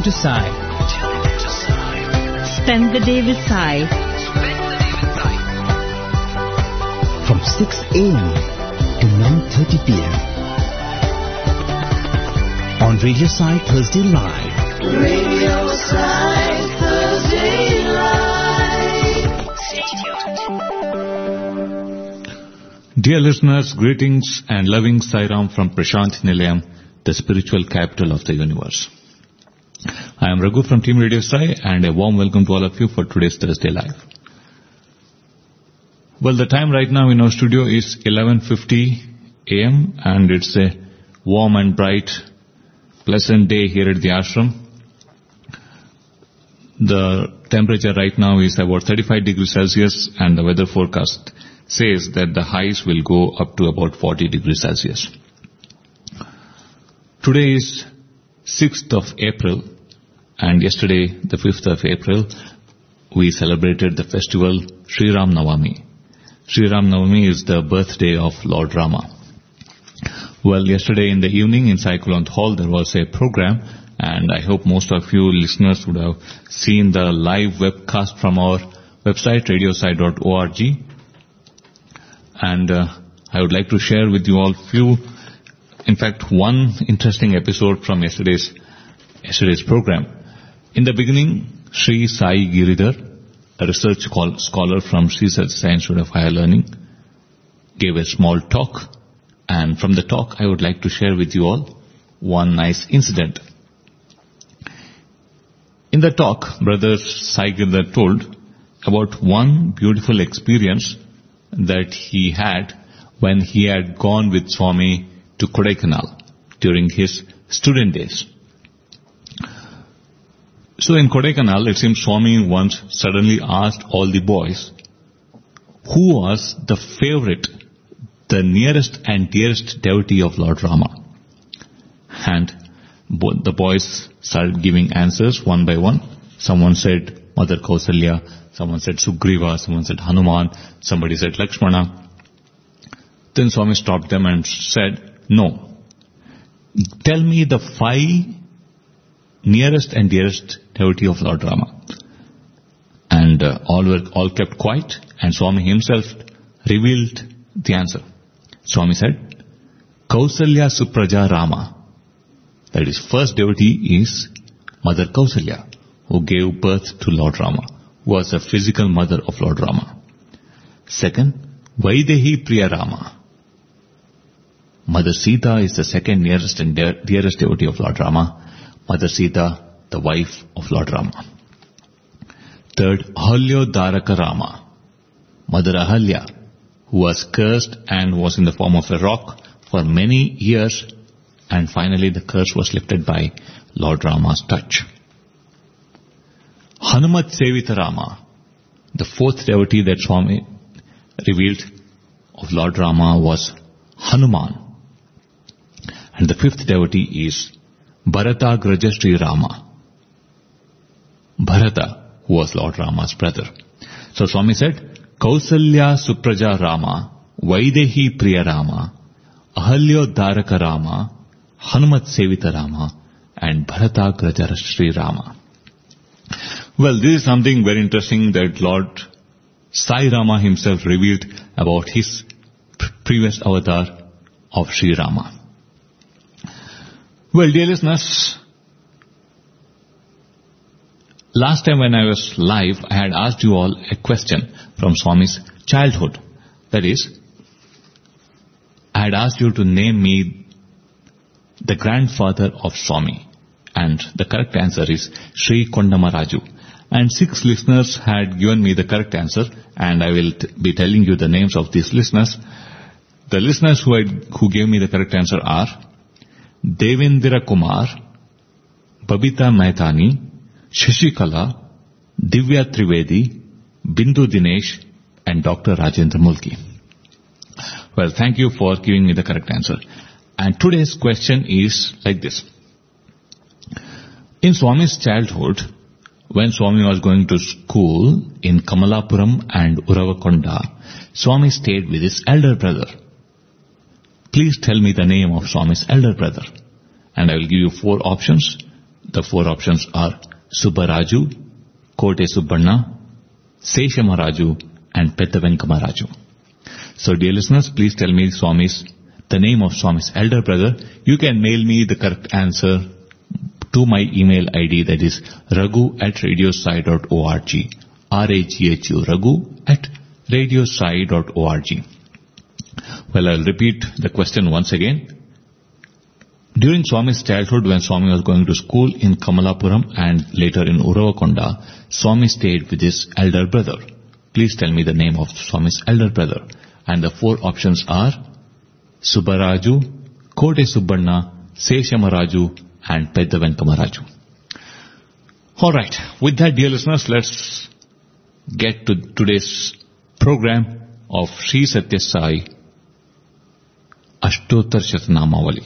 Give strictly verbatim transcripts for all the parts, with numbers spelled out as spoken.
into Sai. Spend the day with Sai. From six a.m. to nine thirty p.m. on Radio Sai Thursday Live. Radio Sai Thursday Live. Dear listeners, greetings and loving Sairam from Prashant Nilayam, the spiritual capital of the universe. I am Raghu from Team Radio Sai, and a warm welcome to all of you for today's Thursday Live. Well, the time right now in our studio is eleven fifty a.m. and it's a warm and bright, pleasant day here at the ashram. The temperature right now is about thirty-five degrees Celsius, and the weather forecast says that the highs will go up to about forty degrees Celsius. Today is sixth of April, and yesterday, the fifth of April, we celebrated the festival Sri Ram Navami. Sri Ram Navami is the birthday of Lord Rama. Well, yesterday in the evening in Sai Kulwant Hall, there was a program, and I hope most of you listeners would have seen the live webcast from our website, radio sai dot org. And uh, I would like to share with you all few, in fact, one interesting episode from yesterday's yesterday's program. In the beginning, Sri Sai Giridhar, a research scholar from Sri Sathya Institute of Higher Learning, gave a small talk. And from the talk, I would like to share with you all one nice incident. In the talk, Brother Sai Giridhar told about one beautiful experience that he had when he had gone with Swami to Kodaikanal during his student days. So in Kodaikanal, it seems Swami once suddenly asked all the boys who was the favorite, the nearest and dearest devotee of Lord Rama. And both the boys started giving answers one by one. Someone said Mother Kausalya, someone said Sugriva, someone said Hanuman, somebody said Lakshmana. Then Swami stopped them and said, no, tell me the five nearest and dearest devotee of Lord Rama. And uh, all were all kept quiet, and Swami himself revealed the answer. Swami said, Kausalya Supraja Rama. That is, first devotee is Mother Kausalya, who gave birth to Lord Rama, who was the physical mother of Lord Rama. Second, Vaidehi Priya Rama. Mother Sita is the second nearest and dearest devotee of Lord Rama. Mother Sita, the wife of Lord Rama. Third, Ahalyo Dharaka Rama. Mother Ahalya, who was cursed and was in the form of a rock for many years, and finally the curse was lifted by Lord Rama's touch. Hanumat Sevita Rama, the fourth devotee that Swami revealed of Lord Rama was Hanuman. And the fifth devotee is Bharata Grajastri Rama. Bharata, who was Lord Rama's brother. So Swami said, Kausalya Supraja Rama, Vaidehi Priya Rama, Ahalyo Dharaka Rama, Hanumat Sevita Rama, and Bharata Grajastri Rama. Well, this is something very interesting that Lord Sai Rama himself revealed about his previous avatar of Sri Rama. Well, dear listeners, last time when I was live, I had asked you all a question from Swami's childhood. That is, I had asked you to name me the grandfather of Swami. And the correct answer is Sri Kondamaraju. And six listeners had given me the correct answer, and I will t- be telling you the names of these listeners. The listeners who, had, who gave me the correct answer are Devendra Kumar, Babita Mehtani, Shashikala, Divya Trivedi, Bindu Dinesh, and Doctor Rajendra Mulki. Well, thank you for giving me the correct answer. And today's question is like this. In Swami's childhood, when Swami was going to school in Kamalapuram and Uravakonda, Swami stayed with his elder brother. Please tell me the name of Swami's elder brother. And I will give you four options. The four options are Subbaraju, Kote Subbanna, Seshamaraju, and Pettavenkamaraju. So dear listeners, please tell me Swami's, the name of Swami's elder brother. You can mail me the correct answer to my email I D, that is raghu at radiosai dot org. R A G H U, Raghu at radiosai dot org. Well, I'll repeat the question once again. During Swami's childhood, when Swami was going to school in Kamalapuram and later in Uravakonda, Swami stayed with his elder brother. Please tell me the name of Swami's elder brother. And the four options are Subbaraju, Kote Subbanna, Seshamaraju, and Pettavenkamaraju. Alright, with that, dear listeners, let's get to today's program of Sri Satya Sai Ashtottar Shatanamavali.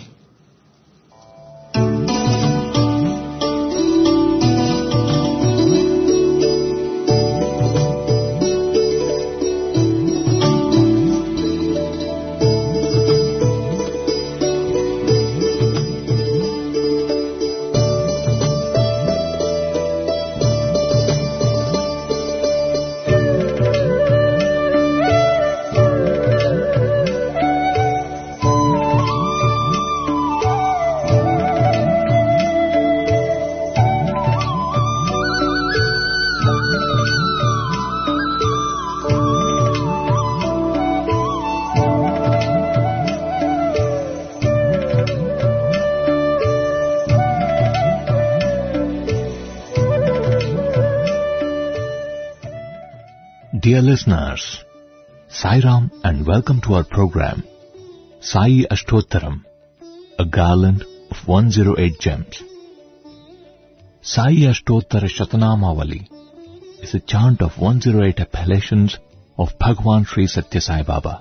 Dear listeners, Sai Ram and welcome to our program, Sai Ashtottaram, a garland of one hundred eight gems. Sai Ashtottara Shatanamavali is a chant of one hundred eight appellations of Bhagwan Sri Satya Sai Baba.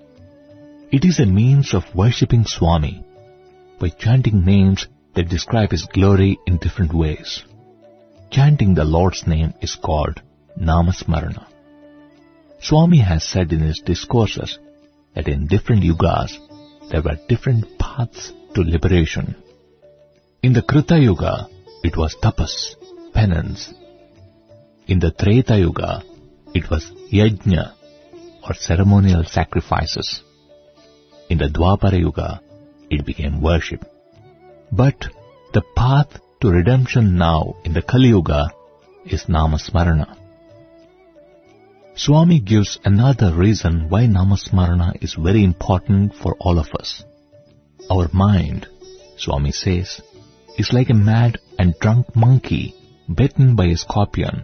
It is a means of worshipping Swami by chanting names that describe His glory in different ways. Chanting the Lord's name is called Namasmarana. Swami has said in his discourses that in different yugas there were different paths to liberation. In the Krita Yuga, it was tapas, penance. In the Treta Yuga, it was yajna, or ceremonial sacrifices. In the Dwapara Yuga, it became worship. But the path to redemption now in the Kali Yuga is Namasmarana. Swami gives another reason why Namasmarana is very important for all of us. Our mind, Swami says, is like a mad and drunk monkey bitten by a scorpion.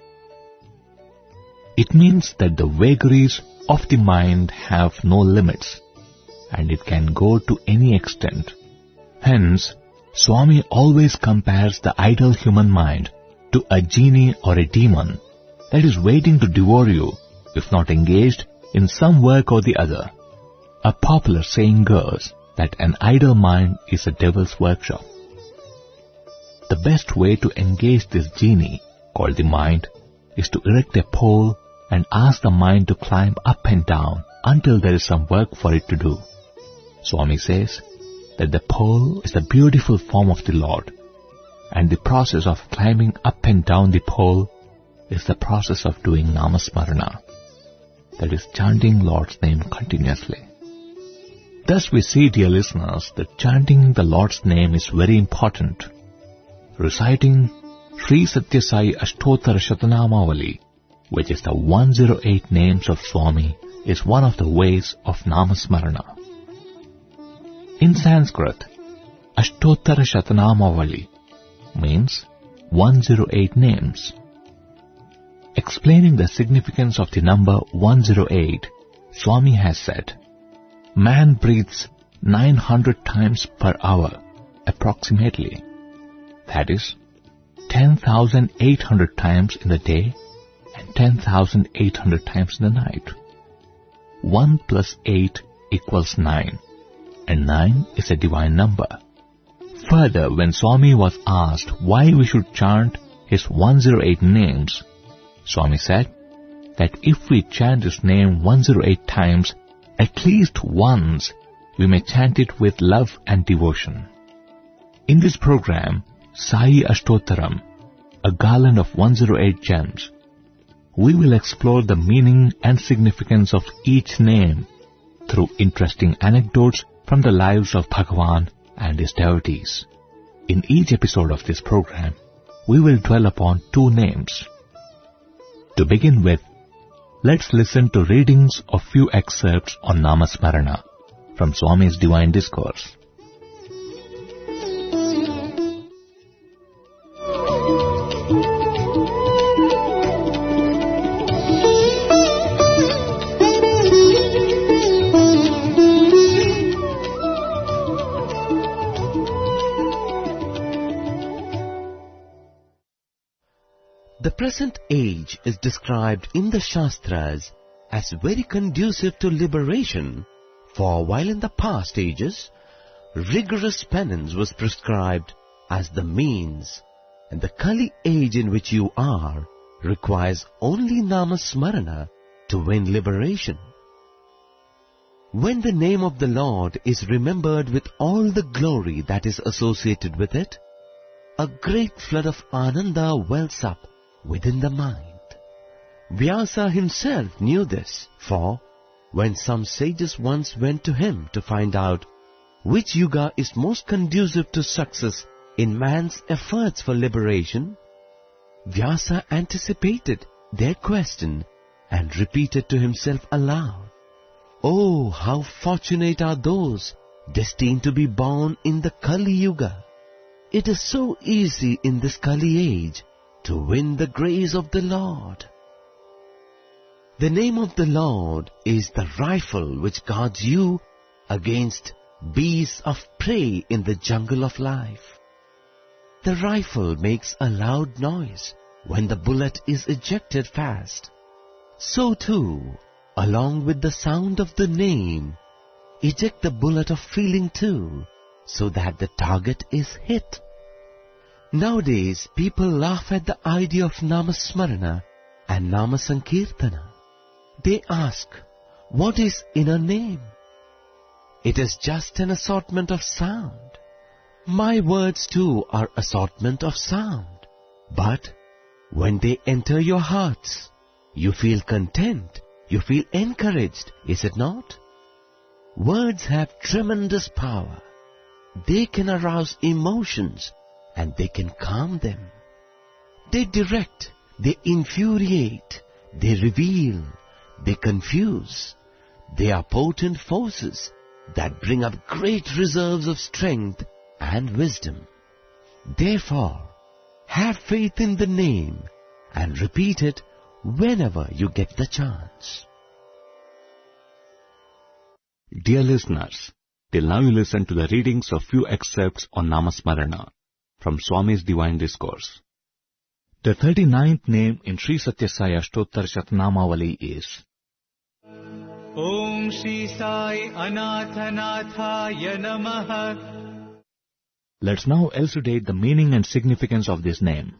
It means that the vagaries of the mind have no limits and it can go to any extent. Hence, Swami always compares the idle human mind to a genie or a demon that is waiting to devour you if not engaged in some work or the other. A popular saying goes that an idle mind is a devil's workshop. The best way to engage this genie, called the mind, is to erect a pole and ask the mind to climb up and down until there is some work for it to do. Swami says that the pole is the beautiful form of the Lord, and the process of climbing up and down the pole is the process of doing Namasmarana, that is chanting Lord's name continuously. Thus we see, dear listeners, that chanting the Lord's name is very important. Reciting Sri Satya Sai Ashtottara Shatanamavali, which is the one hundred eight names of Swami, is one of the ways of Namasmarana. In Sanskrit, Ashtottara Shatanamavali means one hundred eight names. Explaining the significance of the number one hundred eight, Swami has said, man breathes nine hundred times per hour, approximately. That is, ten thousand eight hundred times in the day and ten thousand eight hundred times in the night. one plus eight equals nine, and nine is a divine number. Further, when Swami was asked why we should chant his one hundred eight names, Swami said that if we chant his name one hundred eight times, at least once we may chant it with love and devotion. In this program, Sai Ashtottaram, a garland of one hundred eight gems. We will explore the meaning and significance of each name through interesting anecdotes from the lives of Bhagavan and his devotees. In each episode of this program, we will dwell upon two names. To begin with, let's listen to readings of few excerpts on Namasmarana from Swami's Divine Discourse. The present age is described in the Shastras as very conducive to liberation, for while in the past ages, rigorous penance was prescribed as the means, and the Kali age in which you are requires only Namasmarana to win liberation. When the name of the Lord is remembered with all the glory that is associated with it, a great flood of Ananda wells up within the mind. Vyasa himself knew this, for when some sages once went to him to find out which yuga is most conducive to success in man's efforts for liberation, Vyasa anticipated their question and repeated to himself aloud, "Oh, how fortunate are those destined to be born in the Kali Yuga! It is so easy in this Kali age to win the grace of the Lord." The name of the Lord is the rifle which guards you against beasts of prey in the jungle of life. The rifle makes a loud noise when the bullet is ejected fast. So too, along with the sound of the name, eject the bullet of feeling too, so that the target is hit. Nowadays, people laugh at the idea of Namasmarana and Namasankirtana. They ask, what is in a name? It is just an assortment of sound. My words too are assortment of sound. But when they enter your hearts, you feel content, you feel encouraged, is it not? Words have tremendous power. They can arouse emotions, and they can calm them. They direct, they infuriate, they reveal, they confuse. They are potent forces that bring up great reserves of strength and wisdom. Therefore, have faith in the name and repeat it whenever you get the chance. Dear listeners, till now you listened to the readings of few excerpts on Namasmarana from Swami's Divine Discourse. The thirty-ninth name in Sri Satya Sai Ashtottar Shatnamavali is Om Shri Sai Anathanathaya Namaha. Let's now elucidate the meaning and significance of this name.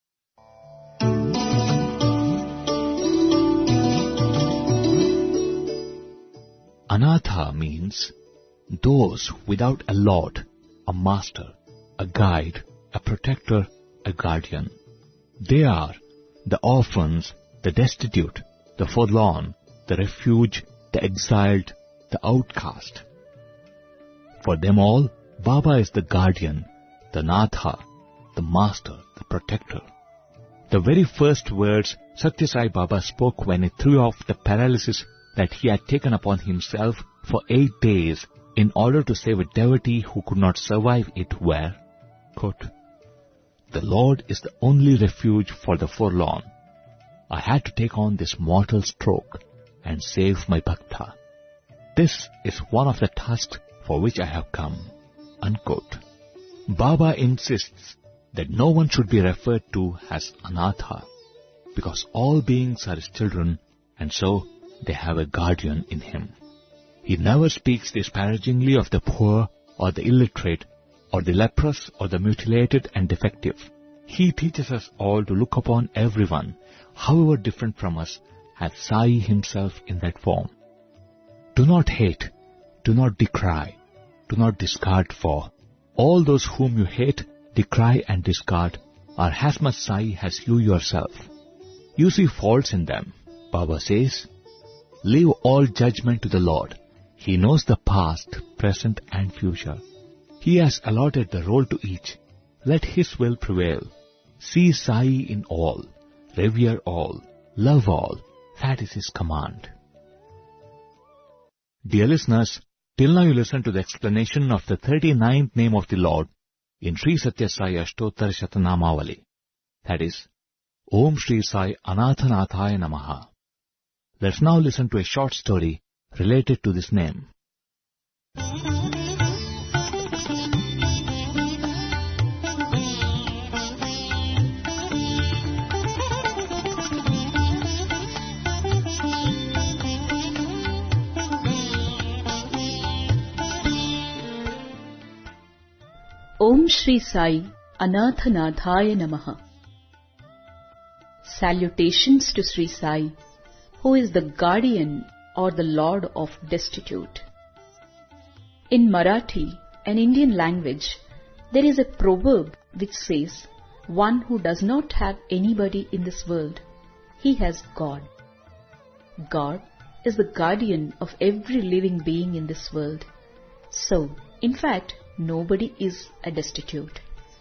Anatha means those without a lord, a master, a guide, a protector, a guardian. They are the orphans, the destitute, the forlorn, the refuge, the exiled, the outcast. For them all, Baba is the guardian, the Natha, the master, the protector. The very first words Satya Sai Baba spoke when he threw off the paralysis that he had taken upon himself for eight days in order to save a devotee who could not survive it were, quote, "The Lord is the only refuge for the forlorn. I had to take on this mortal stroke and save my bhakta. This is one of the tasks for which I have come." Unquote. Baba insists that no one should be referred to as Anatha, because all beings are his children, and so they have a guardian in him. He never speaks disparagingly of the poor or the illiterate or the leprous or the mutilated and defective. He teaches us all to look upon everyone, however different from us, as Sai himself in that form. Do not hate, do not decry, do not discard, for all those whom you hate decry and discard are as much Sai as you yourself. You see faults in them. Baba says, leave all judgment to the Lord. He knows the past, present and future. He has allotted the role to each. Let His will prevail. See Sai in all, revere all, love all. That is His command. Dear listeners, till now you listened to the explanation of the thirty-ninth name of the Lord in Sri Satya Sai Ashtottara Shatanamavali. That is, Om Shri Sai Anathanathaya Namaha. Let's now listen to a short story related to this name. Om Shri Sai Anathanathaya Namaha. Salutations to Sri Sai, who is the guardian or the Lord of destitute. In Marathi, an Indian language, there is a proverb which says, one who does not have anybody in this world, he has God. God is the guardian of every living being in this world. So, in fact, nobody is a destitute.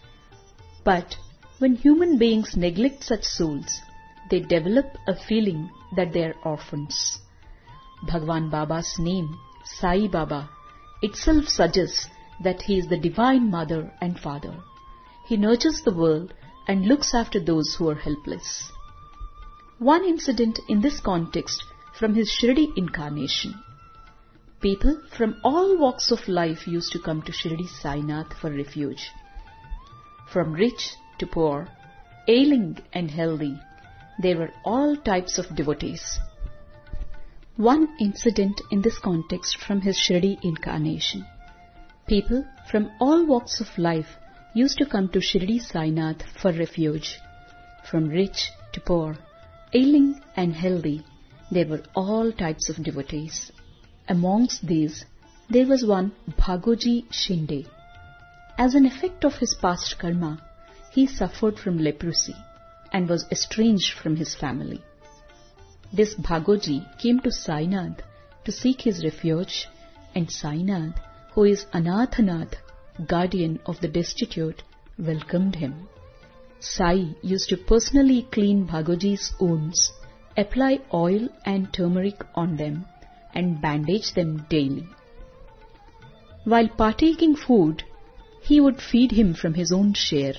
But when human beings neglect such souls, they develop a feeling that they are orphans. Bhagwan Baba's name, Sai Baba, itself suggests that he is the divine mother and father. He nurtures the world and looks after those who are helpless. One incident in this context from his Shirdi incarnation. People from all walks of life used to come to Shirdi Sainath for refuge. From rich to poor, ailing and healthy, there were all types of devotees. One incident in this context from his Shirdi incarnation. People from all walks of life used to come to Shirdi Sainath for refuge. From rich to poor, ailing and healthy, there were all types of devotees. Amongst these, there was one Bhagoji Shinde. As an effect of his past karma, he suffered from leprosy and was estranged from his family. This Bhagoji came to Sainath to seek his refuge, and Sainath, who is Anathanath, guardian of the destitute, welcomed him. Sai used to personally clean Bhagoji's wounds, apply oil and turmeric on them, and bandage them daily. While partaking food, he would feed him from his own share.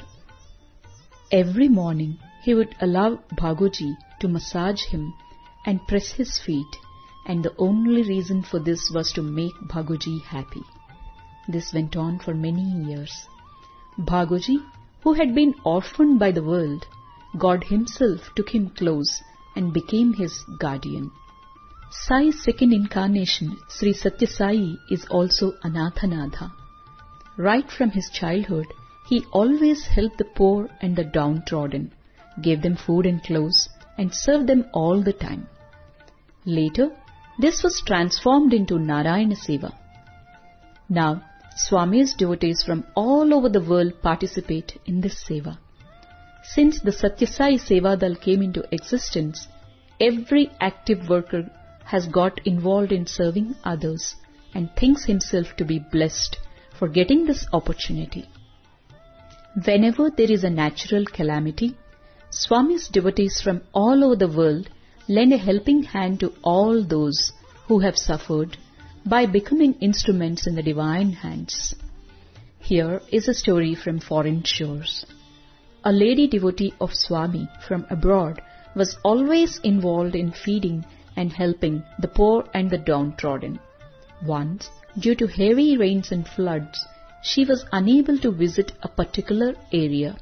Every morning, he would allow Bhagoji to massage him and press his feet, and the only reason for this was to make Bhagoji happy. This went on for many years. Bhagoji, who had been orphaned by the world, God himself took him close and became his guardian. Sai's second incarnation, Sri Satya Sai, is also Anathanatha. Right from his childhood, he always helped the poor and the downtrodden, gave them food and clothes, and served them all the time. Later, this was transformed into Narayana Seva. Now, Swami's devotees from all over the world participate in this Seva. Since the Satya Sai Seva Dal came into existence, every active worker has got involved in serving others and thinks himself to be blessed for getting this opportunity. Whenever there is a natural calamity, Swami's devotees from all over the world lend a helping hand to all those who have suffered by becoming instruments in the divine hands. Here is a story from foreign shores. A lady devotee of Swami from abroad was always involved in feeding and helping the poor and the downtrodden. Once, due to heavy rains and floods, she was unable to visit a particular area.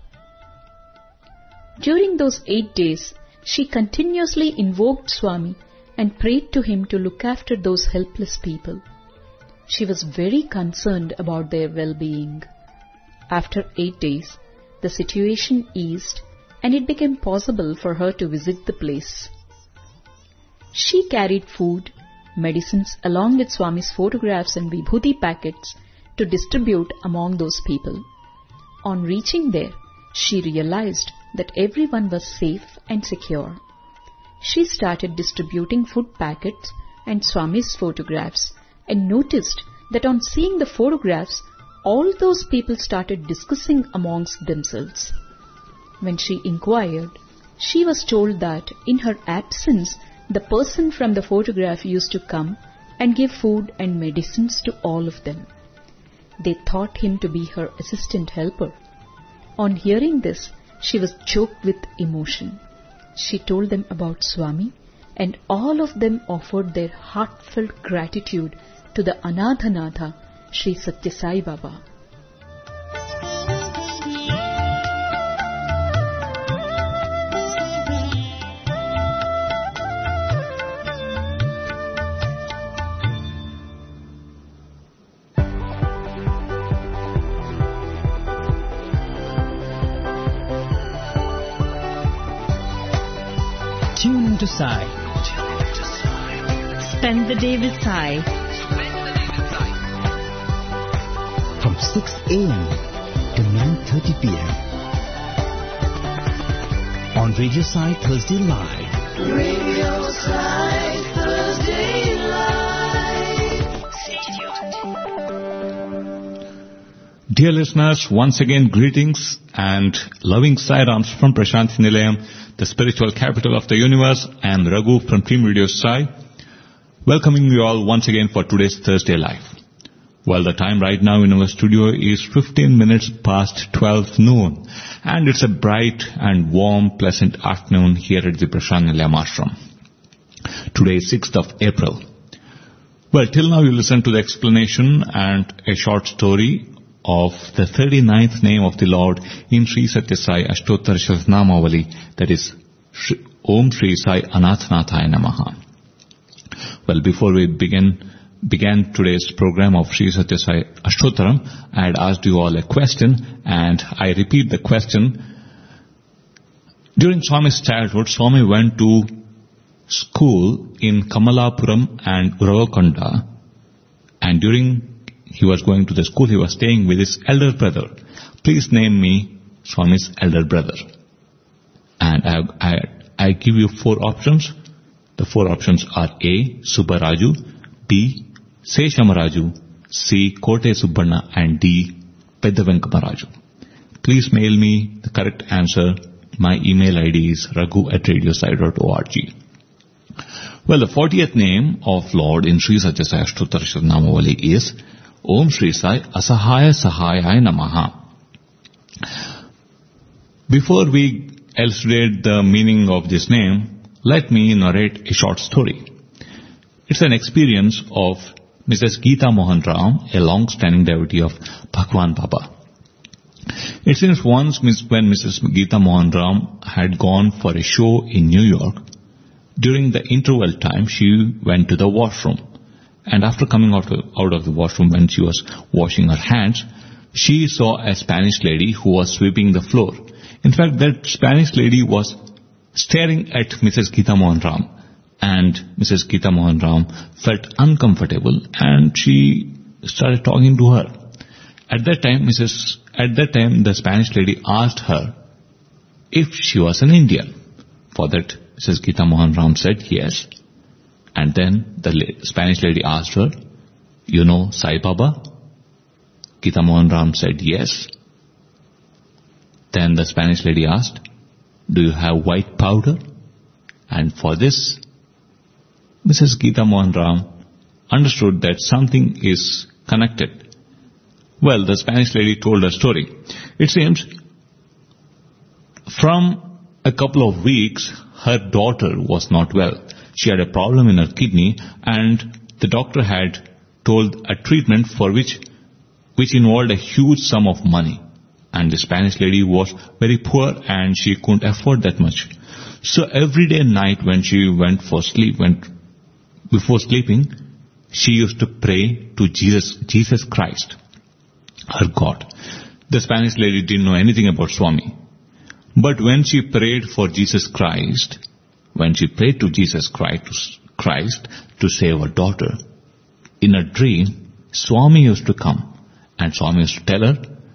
During those eight days, she continuously invoked Swami and prayed to him to look after those helpless people. She was very concerned about their well-being. After eight days, the situation eased and it became possible for her to visit the place. She carried food, medicines along with Swami's photographs and vibhuti packets to distribute among those people. On reaching there, she realized that everyone was safe and secure. She started distributing food packets and Swami's photographs and noticed that on seeing the photographs, all those people started discussing amongst themselves. When she inquired, she was told that in her absence, the person from the photograph used to come and give food and medicines to all of them. They thought him to be her assistant helper. On hearing this, she was choked with emotion. She told them about Swami, and all of them offered their heartfelt gratitude to the Anathanatha, Sri Satya Sai Baba. Tune into Sai. Spend the day with Sai. From six a.m. to nine thirty p.m. on Radio Sai Thursday Live. Radio Sai Thursday Live. Dear listeners, once again greetings and loving Sai-Rams from Prashanthi Nilayam, the spiritual capital of the universe. I am Raghu from Team Radio Sai, welcoming you all once again for today's Thursday Live. Well, the time right now in our studio is fifteen minutes past twelve noon, and it's a bright and warm, pleasant afternoon here at the Prashanthi Nilayam Ashram. Today is sixth of April. Well, till now you listened to the explanation and a short story of the thirty-ninth name of the Lord in Sri Satya Sai Ashtottara Shasnamavali, that is Om Sri Sai Anathanataya Namaha. Well, before we begin began today's program of Sri Satya Sai Ashtottaram, I had asked you all a question, and I repeat the question. During Swami's childhood, Swami went to school in Kamalapuram and Uravakonda, and during he was going to the school, he was staying with his elder brother. Please name me Swami's elder brother. And I, I, I give you four options. The four options are A. Subbaraju, B. Seshamaraju, C. Kote Subbanna, and D. Peddavenkamaraju. Please mail me the correct answer. My email I D is raghu at radiosai dot org. Well, the fortieth name of Lord in Sri Satya Sai Ashtottara Shasnamavali is Om Sri Sai Asahaya Sahayaya Namaha. Before we elucidate the meaning of this name, let me narrate a short story. It's an experience of Missus Geeta Mohan Ram, a long-standing devotee of Bhagwan Baba. It seems once when Missus Geeta Mohan Ram had gone for a show in New York, during the interval time she went to the washroom. And after coming out of, out of the washroom, when she was washing her hands, she saw a Spanish lady who was sweeping the floor. In fact, that Spanish lady was staring at Missus Geeta Mohan Ram, and Missus Geeta Mohan Ram felt uncomfortable, and she started talking to her. At that time, Missus At that time, the Spanish lady asked her if she was an Indian. For that, Missus Geeta Mohan Ram said yes. And then the Spanish lady asked her, you know Sai Baba? Geeta Mohan Ram said yes. Then the Spanish lady asked, do you have white powder? And for this, Missus Geeta Mohan Ram understood that something is connected. Well, the Spanish lady told her story. It seems from a couple of weeks, her daughter was not well. She had a problem in her kidney, and the doctor had told a treatment for which which involved a huge sum of money. And the Spanish lady was very poor, and she couldn't afford that much. So every day and night when she went for sleep, went before sleeping, she used to pray to Jesus, Jesus Christ, her God. The Spanish lady didn't know anything about Swami. But when she prayed for Jesus Christ, when she prayed to Jesus Christ, Christ to save her daughter, in a dream, Swami used to come, and Swami used to tell her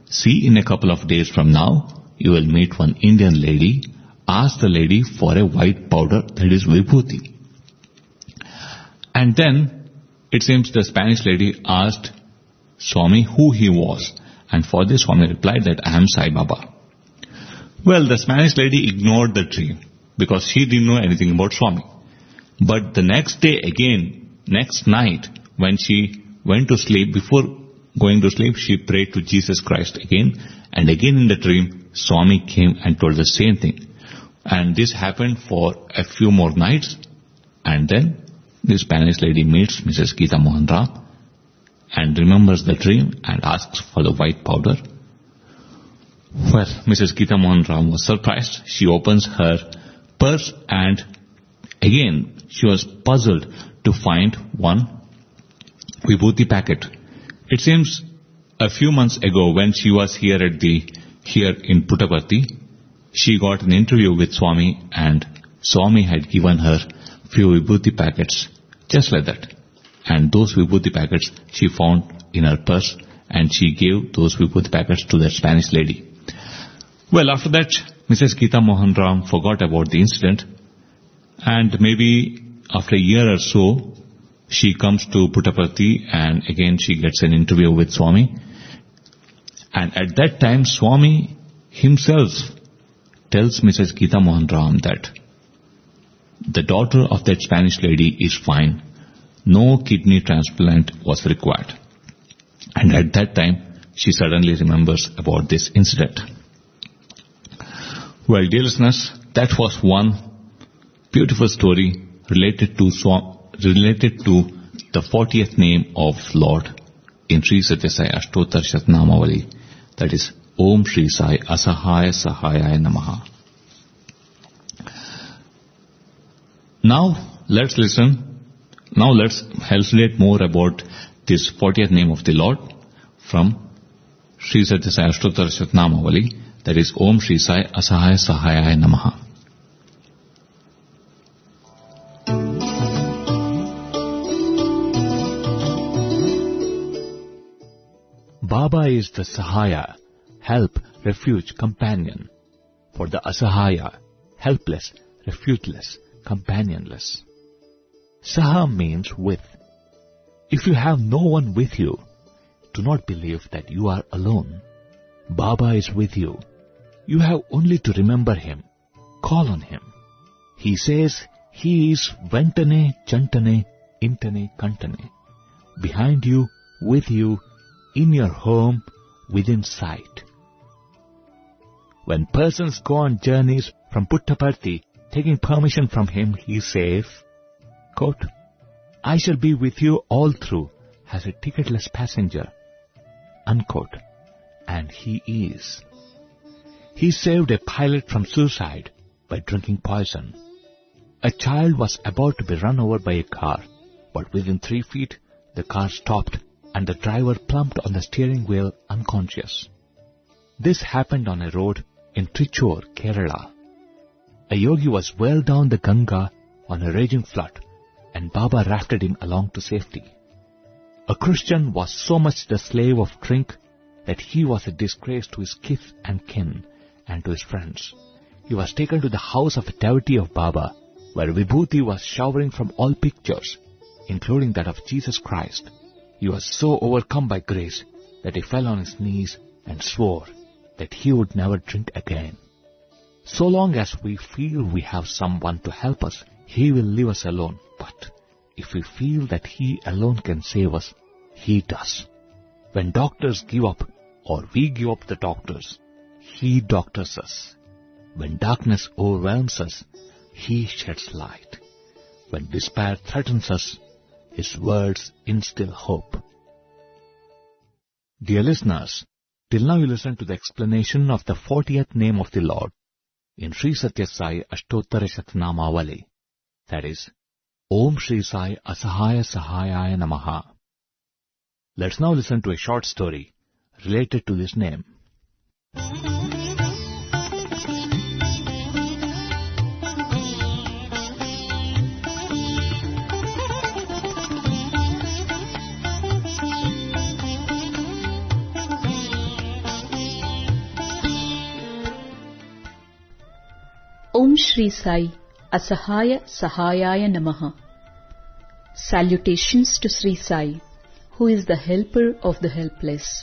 See, in a couple of days from now, you will meet one Indian lady. Ask the lady for a white powder, that is vibhuti. And then, it seems the Spanish lady asked Swami who he was. And for this, Swami replied that I am Sai Baba. Well, the Spanish lady ignored the dream because she didn't know anything about Swami. But the next day again, next night, when she went to sleep, before going to sleep, she prayed to Jesus Christ again. And again in the dream, Swami came and told the same thing. And this happened for a few more nights. And then the Spanish lady meets Missus Geeta Mohan Ram and remembers the dream and asks for the white powder. Well, Missus Geeta Mohan Ram was surprised. She opens her purse and again she was puzzled to find one vibhuti packet. It seems a few months ago when she was here at the here in Puttaparthi, she got an interview with Swami and Swami had given her few vibhuti packets just like that. And those vibhuti packets she found in her purse and she gave those vibhuti packets to the Spanish lady. Well, after that, Missus Geeta Mohan Ram forgot about the incident and maybe after a year or so, she comes to Puttaparthi and again she gets an interview with Swami. And at that time, Swami himself tells Missus Geeta Mohan Ram that the daughter of that Spanish lady is fine. No kidney transplant was required. And at that time, she suddenly remembers about this incident. Well, dear listeners, that was one beautiful story related to related to the fortieth name of Lord in Sri Satya Sai Ashtottara Shatnamavali. That is Om Shri Sai Asahaya Sahayaya Namaha. Now let's listen. Now let's hallucinate more about this fortieth name of the Lord from Sri Satya Sai Ashtottara Shatnamavali. That is Om Shri Sai Asahaya Sahayaya Namaha. Baba is the Sahaya, help, refuge, companion. For the Asahaya, helpless, refugeless, companionless. Saha means with. If you have no one with you, do not believe that you are alone. Baba is with you. You have only to remember him. Call on him. He says he is Ventane, Chantane, Intane, Kantane. Behind you, with you, in your home, within sight. When persons go on journeys from Puttaparthi, taking permission from him, he says, quote, I shall be with you all through as a ticketless passenger. Unquote. And he is. He saved a pilot from suicide by drinking poison. A child was about to be run over by a car, but within three feet, the car stopped and the driver plumped on the steering wheel unconscious. This happened on a road in Trichur, Kerala. A yogi was well down the Ganga on a raging flood, and Baba rafted him along to safety. A Christian was so much the slave of drink that he was a disgrace to his kith and kin and to his friends. He was taken to the house of a devotee of Baba, where vibhuti was showering from all pictures, including that of Jesus Christ. He was so overcome by grace that he fell on his knees and swore that he would never drink again. So long as we feel we have someone to help us, he will leave us alone. But if we feel that he alone can save us, he does. When doctors give up, or we give up the doctors, he doctors us. When darkness overwhelms us, he sheds light. When despair threatens us, his words instill hope. Dear listeners, till now you listened to the explanation of the fortieth name of the Lord in Sri Satya Sai Ashtottara Shatnamavali. That is, Om Shri Sai Asahaya Sahayaya Namaha. Let's now listen to a short story related to this name. Shri Sai Asahaya Sahayaya Namaha. Salutations to Sri Sai, who is the helper of the helpless.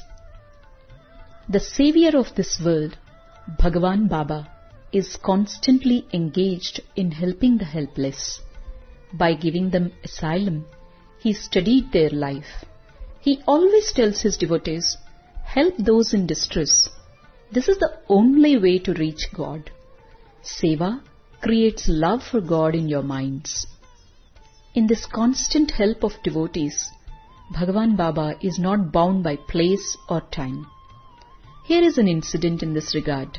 The savior of this world, Bhagavan Baba, is constantly engaged in helping the helpless. By giving them asylum, he studied their life. He always tells his devotees, help those in distress. This is the only way to reach God. Seva creates love for God in your minds. In this constant help of devotees, Bhagavan Baba is not bound by place or time. Here is an incident in this regard.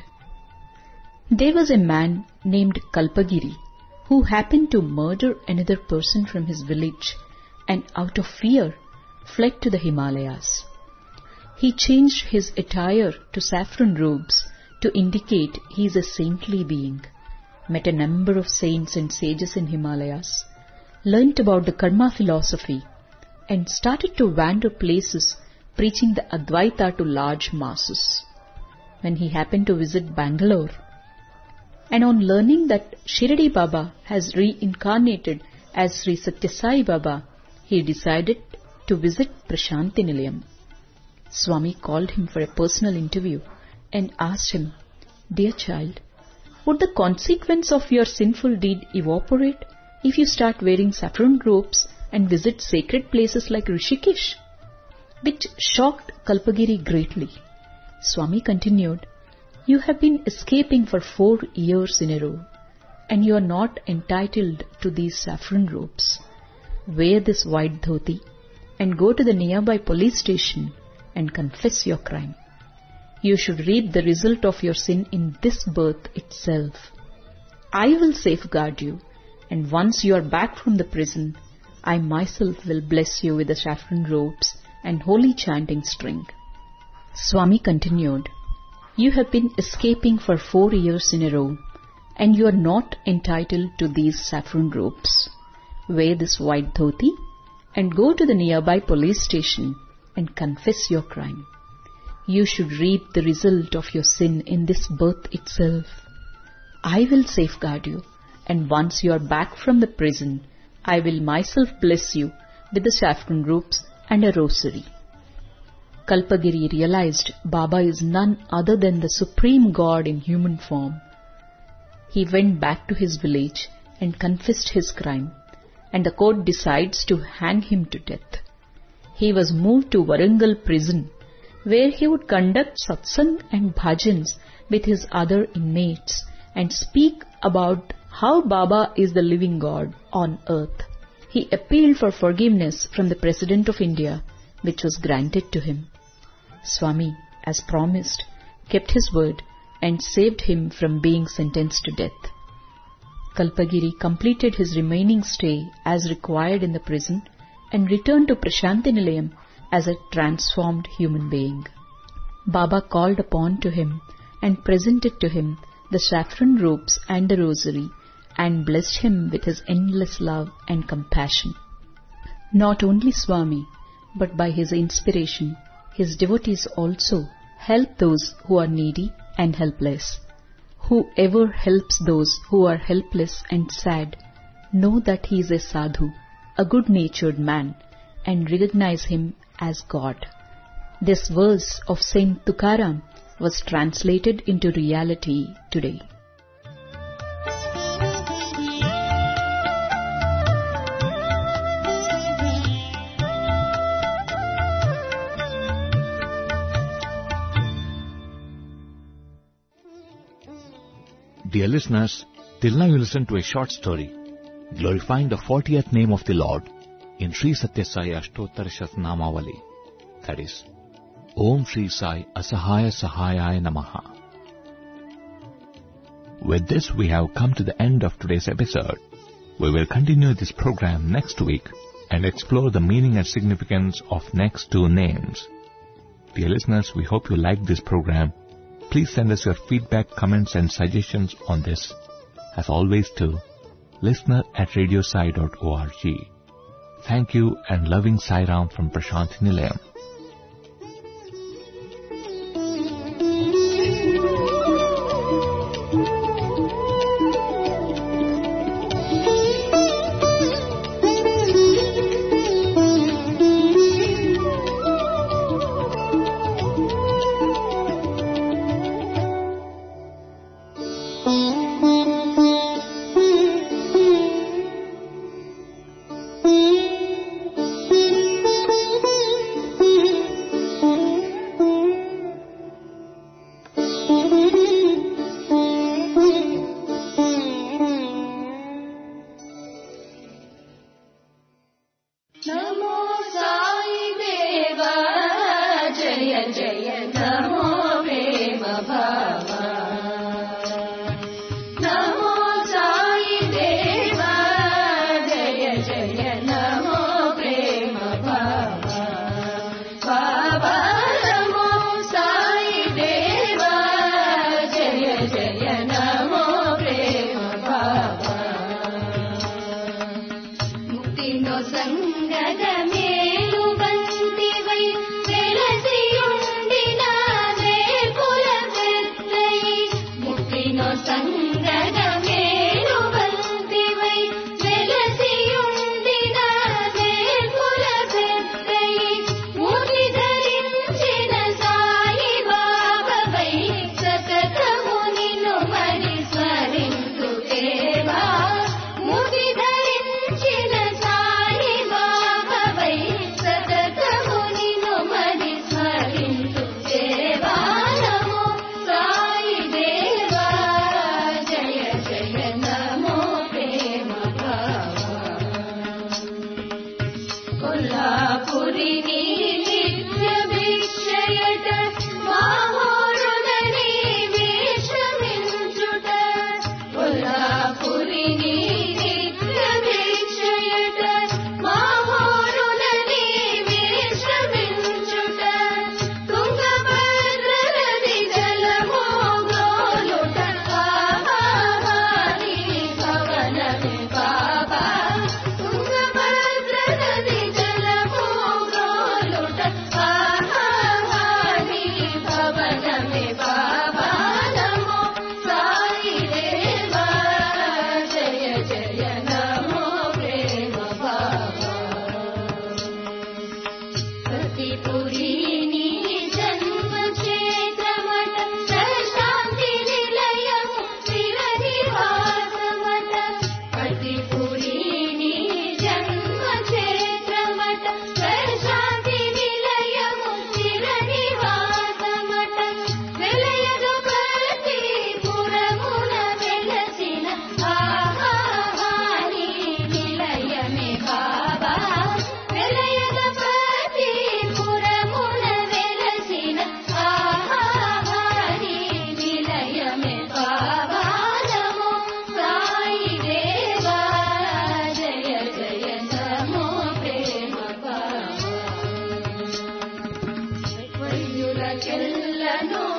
There was a man named Kalpagiri who happened to murder another person from his village and out of fear fled to the Himalayas. He changed his attire to saffron robes to indicate he is a saintly being, met a number of saints and sages in Himalayas, learnt about the karma philosophy, and started to wander places preaching the Advaita to large masses. When he happened to visit Bangalore, and on learning that Shirdi Baba has reincarnated as Sri Satya Sai Baba, he decided to visit Prashanti Nilayam. Swami called him for a personal interview and asked him, Dear child, would the consequence of your sinful deed evaporate if you start wearing saffron robes and visit sacred places like Rishikesh? Which shocked Kalpagiri greatly. Swami continued, You have been escaping for four years in a row, and you are not entitled to these saffron robes. Wear this white dhoti and go to the nearby police station and confess your crime. You should reap the result of your sin in this birth itself. I will safeguard you, and once you are back from the prison, I myself will bless you with the saffron robes and holy chanting string. Swami continued, You have been escaping for four years in a row, and you are not entitled to these saffron robes. Wear this white dhoti and go to the nearby police station and confess your crime. You should reap the result of your sin in this birth itself. I will safeguard you, and once you are back from the prison, I will myself bless you with the saffron robes and a rosary. Kalpagiri realized Baba is none other than the Supreme God in human form. He went back to his village and confessed his crime, and the court decides to hang him to death. He was moved to Warangal prison, where he would conduct satsang and bhajans with his other inmates and speak about how Baba is the living God on earth. He appealed for forgiveness from the President of India, which was granted to him. Swami, as promised, kept his word and saved him from being sentenced to death. Kalpagiri completed his remaining stay as required in the prison and returned to Prashanti Nilayam as a transformed human being. Baba called upon to him and presented to him the saffron robes and the rosary and blessed him with his endless love and compassion. Not only Swami, but by his inspiration, his devotees also help those who are needy and helpless. Whoever helps those who are helpless and sad, know that he is a sadhu, a good-natured man, and recognize him as God. This verse of Saint Tukaram was translated into reality today. Dear listeners, till now you listened to a short story glorifying the fortieth name of the Lord in Sri Satya Sai Ashtottara Shatnamavali, that is, Om Sri Sai Asahaya Sahayaya Namaha. With this we have come to the end of today's episode. We will continue this program next week and explore the meaning and significance of next two names. Dear listeners, we hope you liked this program. Please send us your feedback, comments and suggestions on this, as always, to listener at radiosai dot org. Thank you and loving Sai Ram from Prashanti Nilayam. జయ నమో ప్రేమ భావ నమో సాయి దేవా జయ జయ నమో ప్రేమ భావ బాబా నమో సాయి దేవా జయ జయ నమో ప్రేమ భావ ముక్తినో సంగద మేలు బంతివై వెలసియుండిన వేపుల పెద్దై ముక్తినో సంగద మేలు బంతివై వెలసియుండిన వేపుల పెద్దై ముని ధరించిన సాయి బాబావై సతతము నిన్ను మరి స్మరింతు దేవా ముని ధరించిన సాయి బాబావై సతతము నిన్ను మరి స్మరింతు దేవా నమో సాయి దేవా జయ జయ నమో ప్రేమ భావ కొల్లాపురి నీ నిత్య భిక్షయట మాహోరుదని వేషమించుట కొల్లాపురి నీ నిత్య భిక్షయట మాహోరులని వేషమించుట తుంగభద్ర నది జలమోగోలుట ఆహాని భవనమే బాబా తుంగభద్ర నది జలమోగోలుట ఆహాని భవనమే బాబా నమో సాయి దేవా జయ జయ నమో ప్రేమ భావ ప్రతిపురి నీ జన్మ క్షేత్రమట ప్రశాంతి నిలయము స్థిర నివాసమట ప్రతిపురి నీ జన్మ క్షేత్రమట ప్రశాంతి నిలయము స్థిర నివాసమట వెలయగ ప్రతి పురమున వెలసిన ఆహాని నిలయమే బాబా వెలయగ ప్రతి పురమున వెలసిన ఆహాని నిలయమే బాబా నమో సాయి దేవా జయ జయ నమో ప్రేమ భావ వైద్యుల చెల్లను